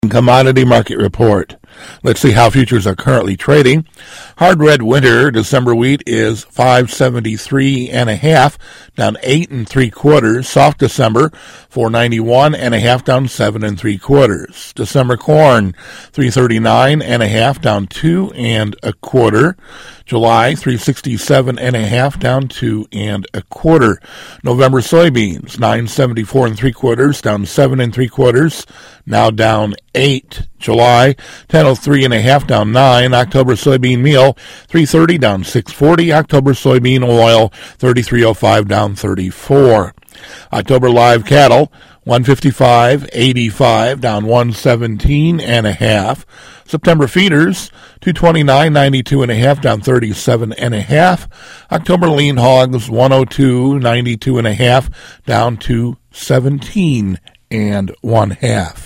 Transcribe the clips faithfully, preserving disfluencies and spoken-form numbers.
Commodity Market Report. Let's see how futures are currently trading. Hard red winter December wheat is five seventy-three and a half, down eight and three quarters. Soft December four ninety-one and a half, down seven and three quarters. December corn three thirty-nine and a half, down two and a quarter. July three sixty-seven and a half, down two and a quarter. November soybeans nine seventy-four and three quarters, down seven and three quarters. Now down eight. July ten oh three and a half, down nine. October soybean meal three thirty, down six forty. October soybean oil thirty-three oh five, down thirty-four. October live cattle one fifty-five eighty-five, down one seventeen and a half. September feeders two twenty-nine ninety-two and a half, down thirty-seven and a half. October lean hogs one oh two ninety-two and a half, down to seventeen and one half.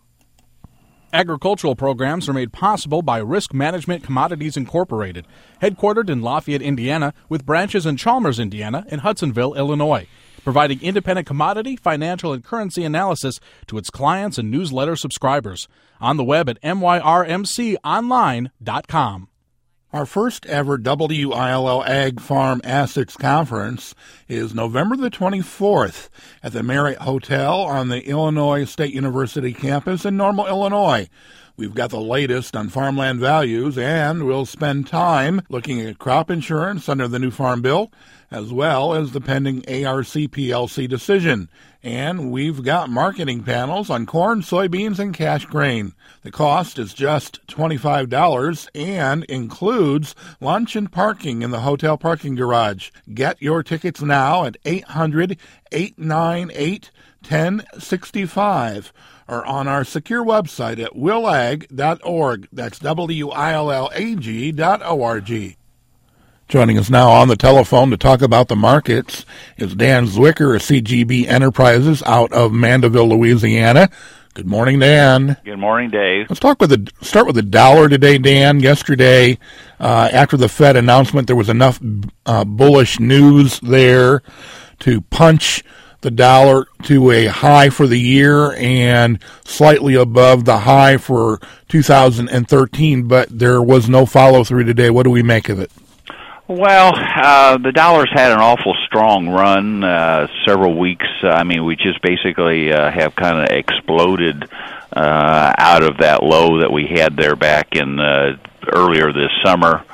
Agricultural programs are made possible by Risk Management Commodities Incorporated, headquartered in Lafayette, Indiana, with branches in Chalmers, Indiana, and Hudsonville, Illinois, providing independent commodity, financial, and currency analysis to its clients and newsletter subscribers. On the web at m y r m c online dot com. Our first ever W I L L Ag Farm Assets Conference is November the twenty-fourth at the Marriott Hotel on the Illinois State University campus in Normal, Illinois. We've got the latest on farmland values, and we'll spend time looking at crop insurance under the new Farm Bill, as well as the pending A R C P L C decision. And we've got marketing panels on corn, soybeans, and cash grain. The cost is just twenty-five dollars and includes lunch and parking in the hotel parking garage. Get your tickets now at eight hundred, eight nine eight, one oh six five or on our secure website at willag dot org. That's W I L L A G dot O R G. Joining us now on the telephone to talk about the markets is Dan Zwicker of C G B Enterprises out of Mandeville, Louisiana. Good morning, Dan. Good morning, Dave. Let's talk with the start with the dollar today, Dan. Yesterday, uh, after the Fed announcement, there was enough uh, bullish news there to punch the dollar to a high for the year and slightly above the high for two thousand thirteen, but there was no follow-through today. What do we make of it? Well, uh, the dollar's had an awful strong run, uh, several weeks. Uh, I mean, we just basically uh, have kind of exploded uh, out of that low that we had there back in uh, earlier this summer.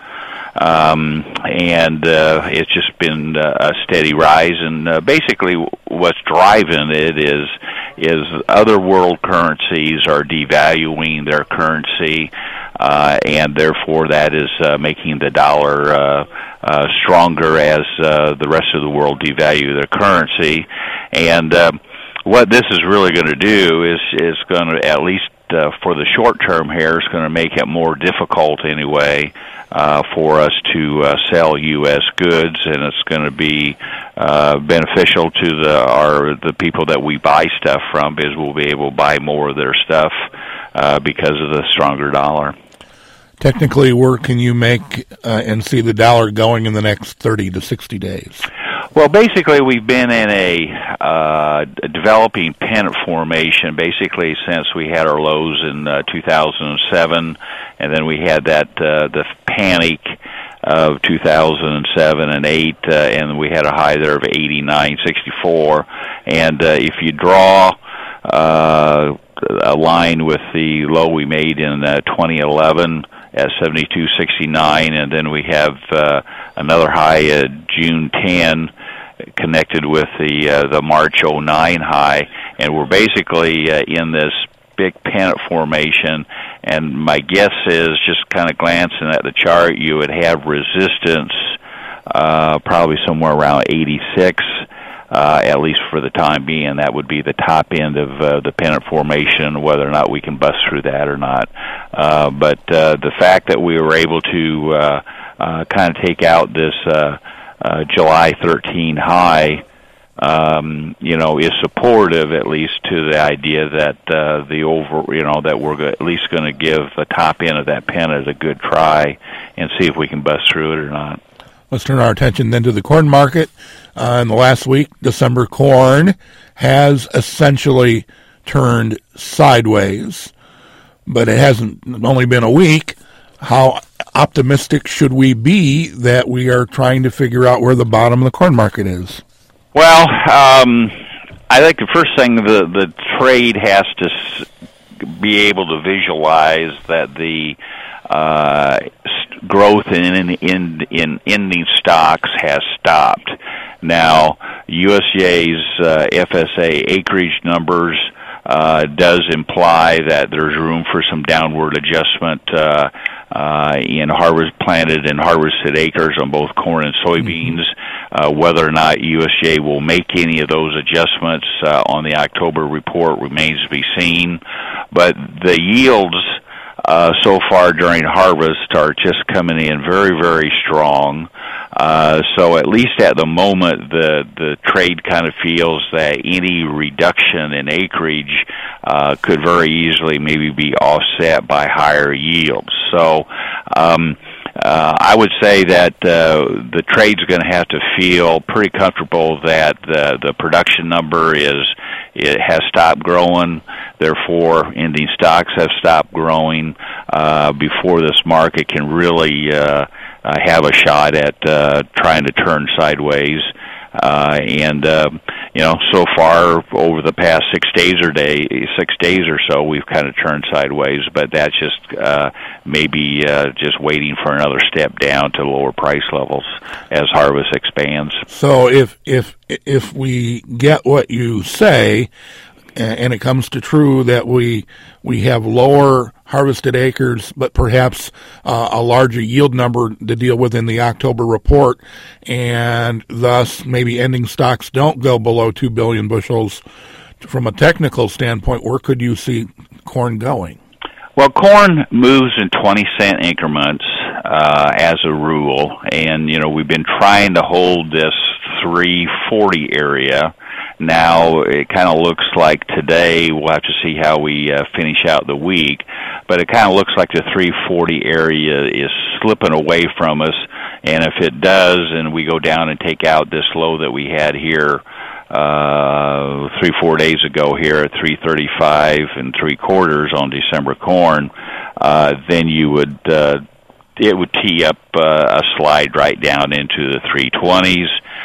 Um, and uh, it's just been uh, a steady rise, and uh, basically what's driving it is is other world currencies are devaluing their currency, uh, and therefore that is uh, making the dollar uh, uh, stronger as uh, the rest of the world devalue their currency. And uh, what this is really going to do is is going to, at least uh, for the short term here, is going to make it more difficult anyway Uh, for us to uh, sell U S goods, and it's going to be uh, beneficial to the our the people that we buy stuff from, because we'll be able to buy more of their stuff uh, because of the stronger dollar. Technically, where can you make uh, and see the dollar going in the next thirty to sixty days? Well, basically, we've been in a uh, developing pennant formation, basically, since we had our lows in uh, two thousand seven, and then we had that uh, the panic of two thousand seven and eight, uh, and we had a high there of eighty-nine sixty-four. And uh, if you draw uh, a line with the low we made in uh, twenty eleven at seventy-two sixty-nine, and then we have uh, another high at June tenth, connected with the uh, the March oh nine high, and we're basically uh, in this big pennant formation. And my guess is, just kind of glancing at the chart, you would have resistance uh, probably somewhere around eighty-six, uh, at least for the time being. That would be the top end of uh, the pennant formation, whether or not we can bust through that or not. Uh, but uh, the fact that we were able to uh, uh, kind of take out this uh, uh, July thirteenth high, um, you know, is supportive, at least, to the idea that uh, the over, you know, that we're go- at least going to give the top end of that pennant a good try and see if we can bust through it or not. Let's turn our attention then to the corn market. Uh, in the last week, December corn has essentially turned sideways. but it hasn't only been a week. How optimistic should we be that we are trying to figure out where the bottom of the corn market is? Well, um, I think the first thing the, the trade has to s- be able to visualize that the uh, st- growth in, in in ending stocks has stopped. Now, U S D A's uh, F S A acreage numbers uh, does imply that there's room for some downward adjustment uh, uh, in harvest planted and harvested acres on both corn and soybeans. Mm-hmm. Uh, whether or not U S D A will make any of those adjustments uh, on the October report remains to be seen. But the yields uh, so far during harvest are just coming in very, very strong. Uh, so at least at the moment, the, the trade kind of feels that any reduction in acreage uh, could very easily maybe be offset by higher yields. So um, uh, I would say that uh, the trade's going to have to feel pretty comfortable that the, the production number is it has stopped growing, therefore ending stocks have stopped growing uh, before this market can really uh, uh, have a shot at uh, trying to turn sideways. Uh, and uh, you know, so far over the past six days or day, six days or so, we've kind of turned sideways. But that's just uh, maybe uh, just waiting for another step down to lower price levels as harvest expands. So if if if we get what you say, and it comes to true that we we have lower harvested acres, but perhaps uh, a larger yield number to deal with in the October report, and thus maybe ending stocks don't go below two billion bushels. From a technical standpoint, where could you see corn going? Well, corn moves in twenty cent increments uh, as a rule, and you know we've been trying to hold this three forty area. Now, it kind of looks like today, we'll have to see how we uh, finish out the week, but it kind of looks like the three forty area is slipping away from us, and if it does, and we go down and take out this low that we had here uh, three, four days ago here at three thirty-five and three quarters on December corn, uh, then you would, uh, it would tee up uh, a slide right down into the three twenties.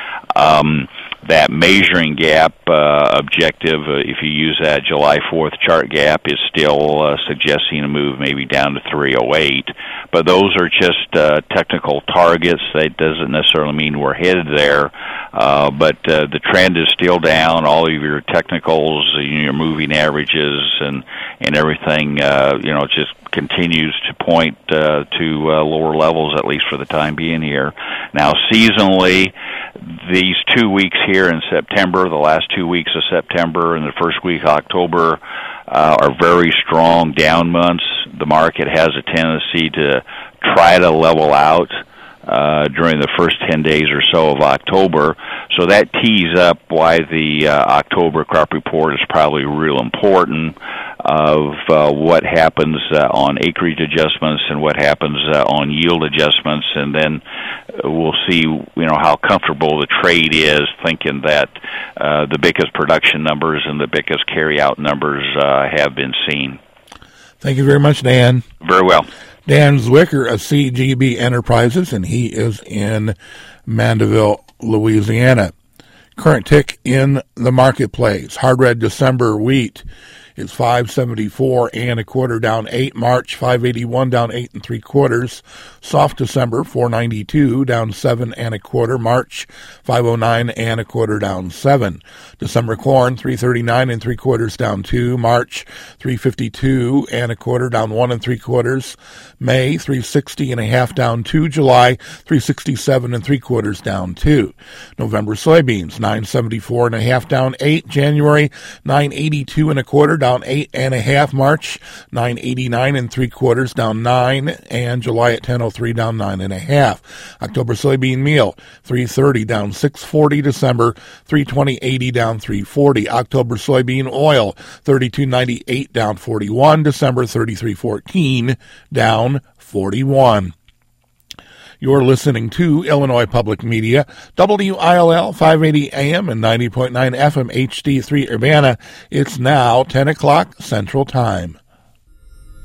Um, That measuring gap uh, objective, uh, if you use that July fourth chart gap, is still uh, suggesting a move maybe down to three oh eight. But those are just uh, technical targets. That doesn't necessarily mean we're headed there. Uh, but uh, the trend is still down. All of your technicals, your moving averages, and and everything, uh, you know, just continues to point uh, to uh, lower levels, at least for the time being here. Now, seasonally, these two weeks here in September, the last two weeks of September and the first week of October, uh, are very strong down months. The market has a tendency to try to level out uh, during the first ten days or so of October. So that tees up why the uh, October crop report is probably real important, of uh, what happens uh, on acreage adjustments and what happens uh, on yield adjustments, and then we'll see, you know, how comfortable the trade is, thinking that uh, the biggest production numbers and the biggest carryout numbers uh, have been seen. Thank you very much, Dan. Very well. Dan Zwicker of C G B Enterprises, and he is in Mandeville, Louisiana. Current tick in the marketplace. Hard red December wheat is five seventy-four and a quarter, down eight. March five eighty-one, down eight and three quarters. Soft December four ninety-two, down seven and a quarter. March five oh nine and a quarter, down seven. December corn three thirty-nine and three quarters, down two. March three fifty-two and a quarter, down one and three quarters. May three sixty and a half, down two. July three sixty-seven and three quarters, down two. November soybeans nine seventy-four and a half, down eight. January nine eighty-two and a quarter, down eight and a half. March nine eighty-nine and three quarters, down nine, and July at ten oh three, down nine and a half. October soybean meal three thirty, down six forty. December three twenty eighty, down three forty. October soybean oil thirty-two ninety-eight, down forty-one. December thirty-three fourteen, down forty-one. You're listening to Illinois Public Media, W I L L five eighty A M and ninety point nine F M H D three Urbana. It's now ten o'clock Central Time.